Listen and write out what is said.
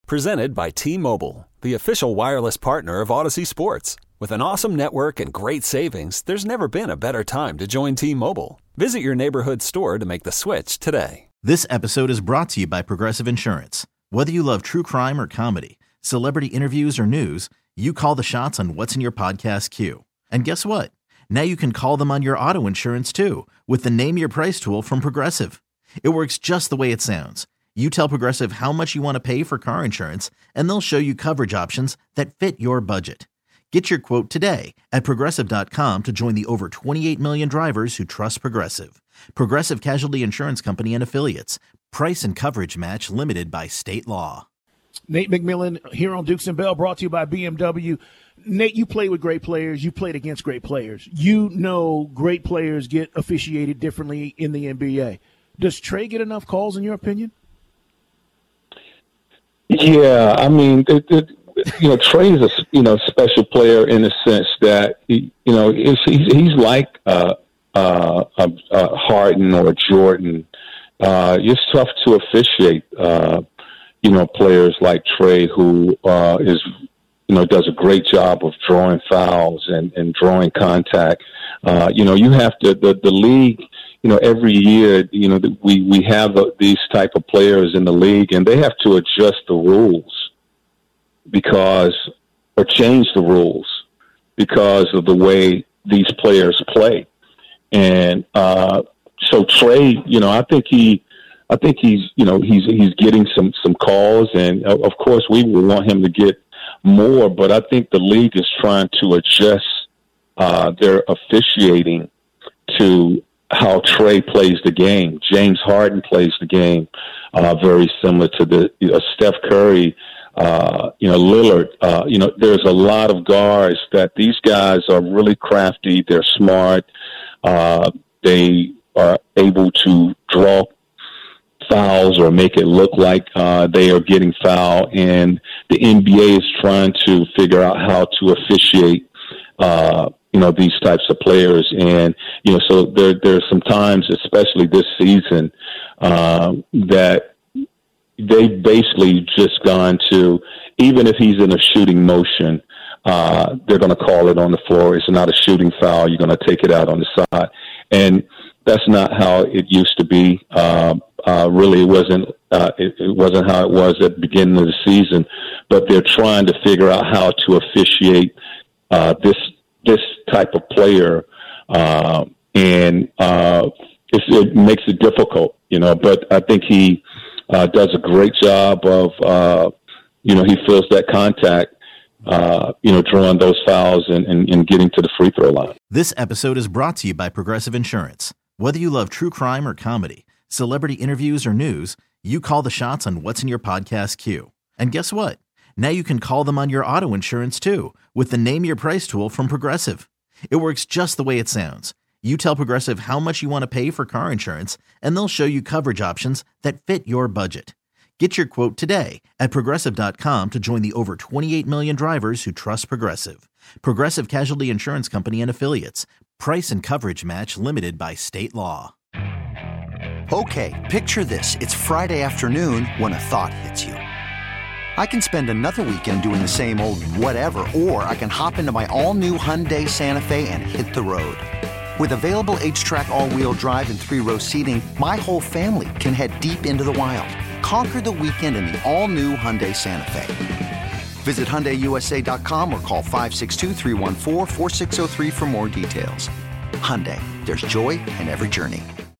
Presented by T-Mobile, the official wireless partner of Odyssey Sports. With an awesome network and great savings, there's never been a better time to join T-Mobile. Visit your neighborhood store to make the switch today. This episode is brought to you by Progressive Insurance. Whether you love true crime or comedy, celebrity interviews or news, you call the shots on what's in your podcast queue. And guess what? Now you can call them on your auto insurance too with the Name Your Price tool from Progressive. It works just the way it sounds. You tell Progressive how much you want to pay for car insurance, and they'll show you coverage options that fit your budget. Get your quote today at Progressive.com to join the over 28 million drivers who trust Progressive. Progressive Casualty Insurance Company and Affiliates. Price and coverage match limited by state law. Nate McMillan here on Dukes and Bell, brought to you by BMW. Nate, you play with great players. You played against great players. You know great players get officiated differently in the NBA. Does Trey get enough calls, in your opinion? Yeah, I mean, Trey is a special player in the sense that he's like Harden or Jordan. It's tough to officiate. Players like Trey who does a great job of drawing fouls and drawing contact. You have to the league. Every year, we have these type of players in the league, and they have to adjust the rules or change the rules because of the way these players play. And so Trey, I think he's getting some calls, and of course we would want him to get more. But I think the league is trying to adjust their officiating to how Trey plays the game. James Harden plays the game very similar to the Steph Curry, Lillard. There's a lot of guards that these guys are really crafty. They're smart. They are able to draw fouls or make it look like they are getting fouled. And the NBA is trying to figure out how to officiate these types of players. And, so there's some times, especially this season, that they've basically just gone to, even if he's in a shooting motion, they're going to call it on the floor. It's not a shooting foul. You're going to take it out on the side. And that's not how it used to be. Really, it wasn't how it was at the beginning of the season, but they're trying to figure out how to officiate this type of player, and it makes it difficult, but I think he does a great job of, he feels that contact, drawing those fouls and getting to the free throw line. This episode is brought to you by Progressive Insurance. Whether you love true crime or comedy, celebrity interviews or news, you call the shots on what's in your podcast queue. And guess what? Now you can call them on your auto insurance too with the Name Your Price tool from Progressive. It works just the way it sounds. You tell Progressive how much you want to pay for car insurance, and they'll show you coverage options that fit your budget. Get your quote today at Progressive.com to join the over 28 million drivers who trust Progressive. Progressive Casualty Insurance Company and Affiliates. Price and coverage match limited by state law. Okay, picture this. It's Friday afternoon when a thought hits you. I can spend another weekend doing the same old whatever, or I can hop into my all-new Hyundai Santa Fe and hit the road. With available H-Track all-wheel drive and 3-row seating, my whole family can head deep into the wild. Conquer the weekend in the all-new Hyundai Santa Fe. Visit HyundaiUSA.com or call 562-314-4603 for more details. Hyundai, there's joy in every journey.